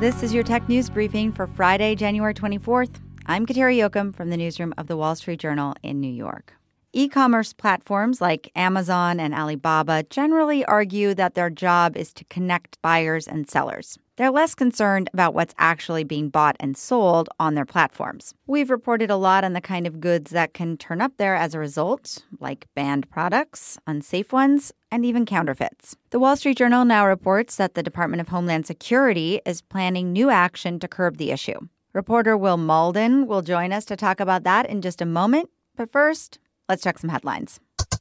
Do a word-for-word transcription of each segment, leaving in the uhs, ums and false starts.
This is your tech news briefing for Friday, January twenty-fourth. I'm Kateri Jochum from the newsroom of The Wall Street Journal in New York. E-commerce platforms like Amazon and Alibaba generally argue that their job is to connect buyers and sellers. They're less concerned about what's actually being bought and sold on their platforms. We've reported a lot on the kind of goods that can turn up there as a result, like banned products, unsafe ones, and even counterfeits. The Wall Street Journal now reports that the Department of Homeland Security is planning new action to curb the issue. Reporter Will Malden will join us to talk about that in just a moment. But first, let's check some headlines.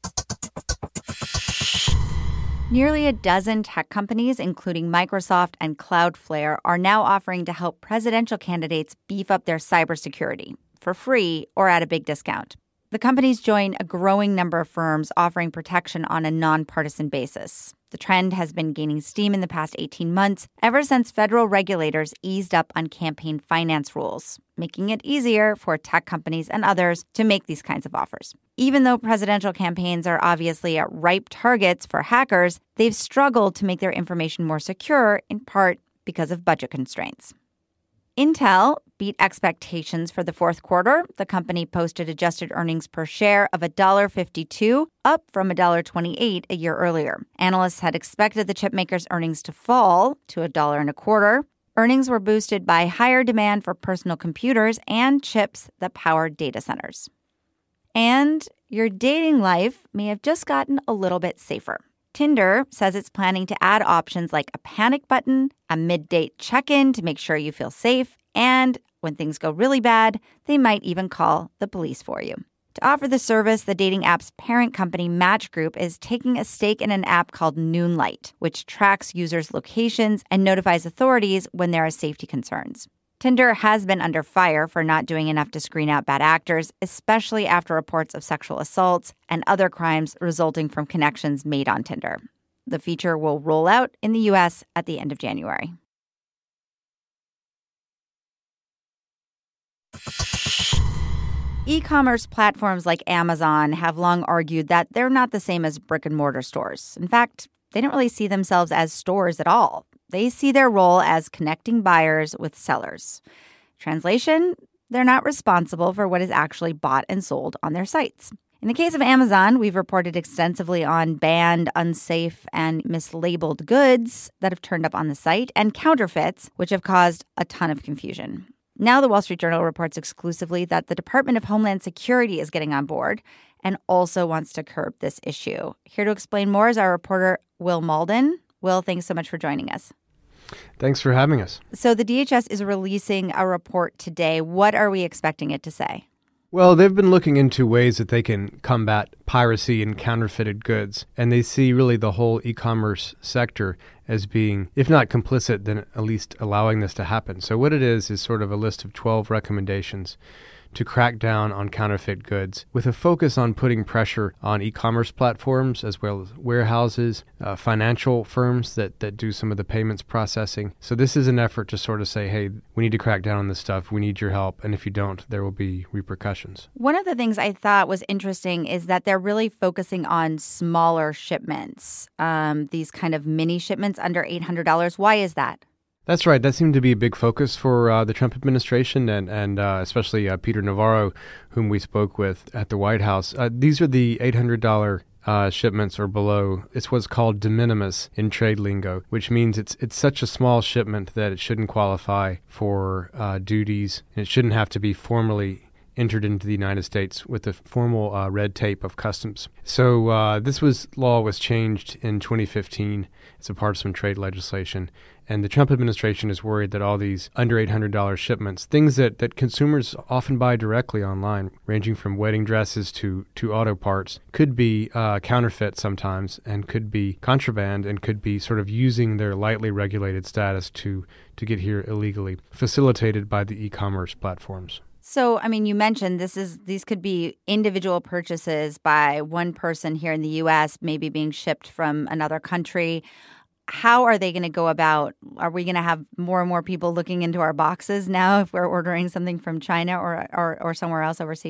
Nearly a dozen tech companies, including Microsoft and Cloudflare, are now offering to help presidential candidates beef up their cybersecurity for free or at a big discount. The companies join a growing number of firms offering protection on a nonpartisan basis. The trend has been gaining steam in the past eighteen months, ever since federal regulators eased up on campaign finance rules, making it easier for tech companies and others to make these kinds of offers. Even though presidential campaigns are obviously ripe targets for hackers, they've struggled to make their information more secure, in part because of budget constraints. Intel beat expectations for the fourth quarter. The company posted adjusted earnings per share of one dollar fifty-two, up from one dollar twenty-eight a year earlier. Analysts had expected the chipmaker's earnings to fall to a dollar and a quarter. Earnings were boosted by higher demand for personal computers and chips that power data centers. And your dating life may have just gotten a little bit safer. Tinder says it's planning to add options like a panic button, a mid-date check-in to make sure you feel safe, and when things go really bad, they might even call the police for you. To offer the service, the dating app's parent company, Match Group, is taking a stake in an app called Noonlight, which tracks users' locations and notifies authorities when there are safety concerns. Tinder has been under fire for not doing enough to screen out bad actors, especially after reports of sexual assaults and other crimes resulting from connections made on Tinder. The feature will roll out in the U S at the end of January. E-commerce platforms like Amazon have long argued that they're not the same as brick-and-mortar stores. In fact, they don't really see themselves as stores at all. They see their role as connecting buyers with sellers. Translation, they're not responsible for what is actually bought and sold on their sites. In the case of Amazon, we've reported extensively on banned, unsafe, and mislabeled goods that have turned up on the site and counterfeits, which have caused a ton of confusion. Now the Wall Street Journal reports exclusively that the Department of Homeland Security is getting on board and also wants to curb this issue. Here to explain more is our reporter, Will Malden. Will, thanks so much for joining us. Thanks for having us. So the D H S is releasing a report today. What are we expecting it to say? Well, they've been looking into ways that they can combat piracy and counterfeited goods, and they see really the whole e-commerce sector as being, if not complicit, then at least allowing this to happen. So what it is is sort of a list of twelve recommendations to crack down on counterfeit goods with a focus on putting pressure on e-commerce platforms as well as warehouses, uh, financial firms that, that do some of the payments processing. So this is an effort to sort of say, hey, we need to crack down on this stuff. We need your help. And if you don't, there will be repercussions. One of the things I thought was interesting is that they're really focusing on smaller shipments, um, these kind of mini shipments under eight hundred dollars. Why is that? That's right. That seemed to be a big focus for uh, the Trump administration and, and uh, especially uh, Peter Navarro, whom we spoke with at the White House. Uh, these are the eight hundred dollars uh, shipments or below. It's what's called de minimis in trade lingo, which means it's it's such a small shipment that it shouldn't qualify for uh, duties, and it shouldn't have to be formally entered into the United States with the formal uh, red tape of customs. So uh, this was law was changed in twenty fifteen. It's a part of some trade legislation. And the Trump administration is worried that all these under eight hundred dollars shipments, things that, that consumers often buy directly online, ranging from wedding dresses to, to auto parts, could be uh, counterfeit sometimes and could be contraband and could be sort of using their lightly regulated status to, to get here illegally, facilitated by the e-commerce platforms. So, I mean, you mentioned this is these could be individual purchases by one person here in the U S, maybe being shipped from another country. How are they going to go about? Are we going to have more and more people looking into our boxes now if we're ordering something from China or or, or somewhere else overseas?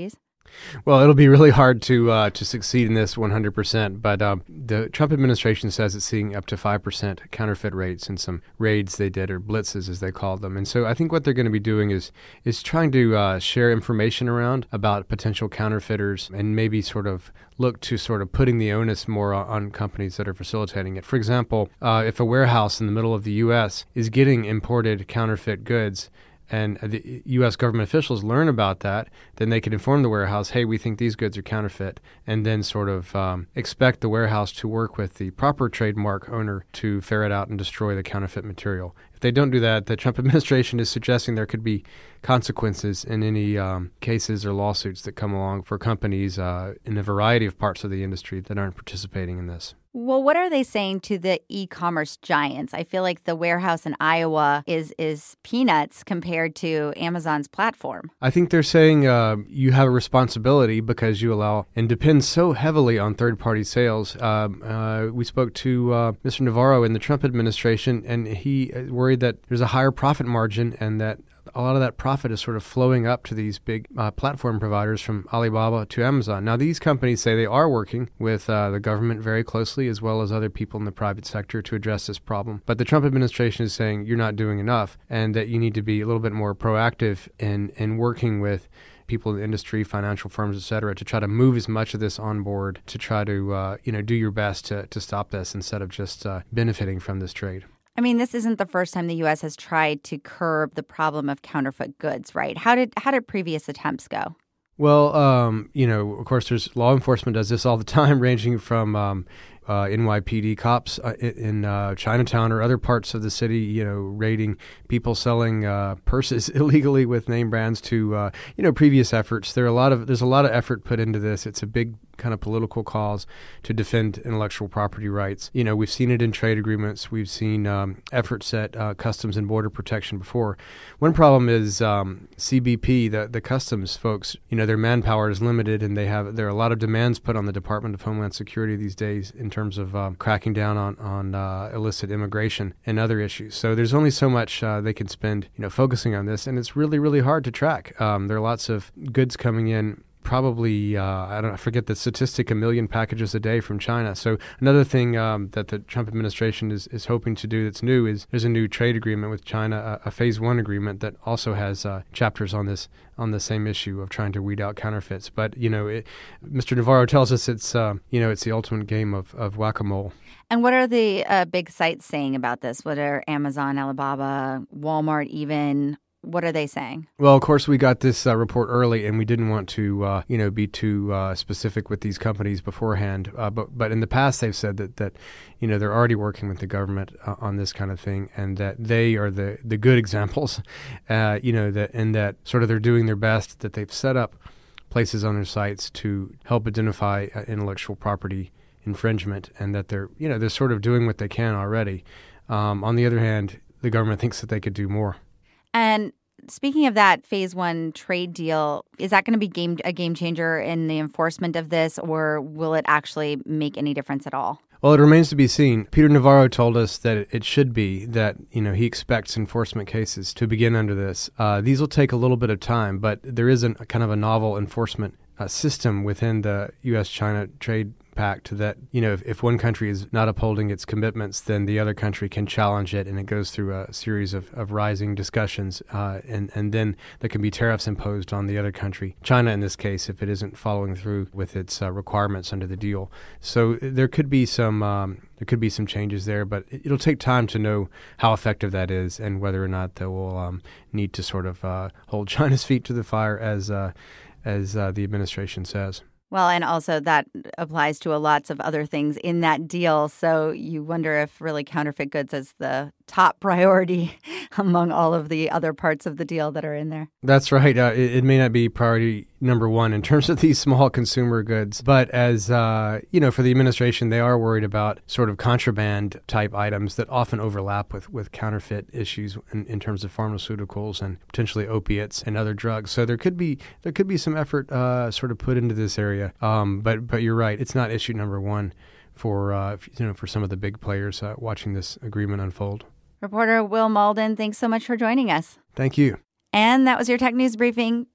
Well, it'll be really hard to uh, to succeed in this one hundred percent, but um, the Trump administration says it's seeing up to five percent counterfeit rates in some raids they did, or blitzes as they called them. And so I think what they're going to be doing is is trying to uh, share information around about potential counterfeiters and maybe sort of look to sort of putting the onus more on, on companies that are facilitating it. For example, uh, if a warehouse in the middle of the U S is getting imported counterfeit goods, and the U S government officials learn about that, then they can inform the warehouse, hey, we think these goods are counterfeit, and then sort of um, expect the warehouse to work with the proper trademark owner to ferret out and destroy the counterfeit material. If they don't do that, the Trump administration is suggesting there could be consequences in any um, cases or lawsuits that come along for companies uh, in a variety of parts of the industry that aren't participating in this. Well, what are they saying to the e-commerce giants? I feel like the warehouse in Iowa is is peanuts compared to Amazon's platform. I think they're saying uh, you have a responsibility because you allow and depend so heavily on third-party sales. Um, uh, we spoke to uh, Mister Navarro in the Trump administration, and he worried that there's a higher profit margin and that a lot of that profit is sort of flowing up to these big uh, platform providers from Alibaba to Amazon. Now, these companies say they are working with uh, the government very closely, as well as other people in the private sector, to address this problem. But the Trump administration is saying you're not doing enough and that you need to be a little bit more proactive in, in working with people in the industry, financial firms, et cetera, to try to move as much of this on board, to try to uh, you know do your best to, to stop this instead of just uh, benefiting from this trade. I mean, this isn't the first time the U S has tried to curb the problem of counterfeit goods, right? How did how did previous attempts go? Well, um, you know, of course, there's law enforcement does this all the time, ranging from um, uh, N Y P D cops uh, in uh, Chinatown or other parts of the city, you know, raiding people selling uh, purses illegally with name brands to, uh, you know, previous efforts. There are a lot of there's a lot of effort put into this. It's a big kind of political cause to defend intellectual property rights. You know, we've seen it in trade agreements. We've seen um, efforts at uh, Customs and Border Protection before. One problem is um, C B P, the the customs folks. You know, their manpower is limited, and they have there are a lot of demands put on the Department of Homeland Security these days in terms of um, cracking down on on uh, illicit immigration and other issues. So there's only so much uh, they can spend, you know, focusing on this, and it's really really hard to track. Um, there are lots of goods coming in. Probably, uh, I don't know, I forget the statistic, a million packages a day from China. So another thing um, that the Trump administration is, is hoping to do that's new is there's a new trade agreement with China, a, a phase one agreement that also has uh, chapters on this on the same issue of trying to weed out counterfeits. But, you know, it, Mister Navarro tells us it's, uh, you know, it's the ultimate game of, of whack-a-mole. And what are the uh, big sites saying about this? What are Amazon, Alibaba, Walmart even? What are they saying? Well, of course, we got this uh, report early, and we didn't want to, uh, you know, be too uh, specific with these companies beforehand. Uh, but but in the past, they've said that that, you know, they're already working with the government uh, on this kind of thing, and that they are the the good examples. Uh, you know, that and that sort of they're doing their best. That they've set up places on their sites to help identify uh, intellectual property infringement, and that they're you know they're sort of doing what they can already. Um, on the other hand, the government thinks that they could do more. And speaking of that phase one trade deal, is that going to be game, a game changer in the enforcement of this, or will it actually make any difference at all? Well, it remains to be seen. Peter Navarro told us that it should be, that, you know, he expects enforcement cases to begin under this. Uh, these will take a little bit of time, but there is a kind of a novel enforcement uh, system within the U S China trade pact that, you know, if, if one country is not upholding its commitments, then the other country can challenge it, and it goes through a series of, of rising discussions, uh, and, and then there can be tariffs imposed on the other country, China in this case, if it isn't following through with its uh, requirements under the deal. So there could be some um, there could be some changes there, but it'll take time to know how effective that is and whether or not they will um, need to sort of uh, hold China's feet to the fire, as uh, as uh, the administration says. Well, and also that applies to a lots of other things in that deal. So you wonder if really counterfeit goods is the top priority among all of the other parts of the deal that are in there. That's right. Uh, it, it may not be priority number one in terms of these small consumer goods. But as, uh, you know, for the administration, they are worried about sort of contraband type items that often overlap with, with counterfeit issues in, in terms of pharmaceuticals and potentially opiates and other drugs. So there could be there could be some effort uh, sort of put into this area. Um, but but you're right. It's not issue number one for, uh, you know, for some of the big players uh, watching this agreement unfold. Reporter Will Malden, thanks so much for joining us. Thank you. And that was your Tech News Briefing.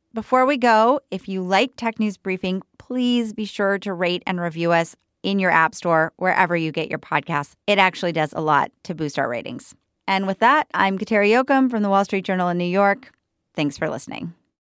Before we go, if you like Tech News Briefing, please be sure to rate and review us in your app store, wherever you get your podcasts. It actually does a lot to boost our ratings. And with that, I'm Kateri Jochum from the Wall Street Journal in New York. Thanks for listening.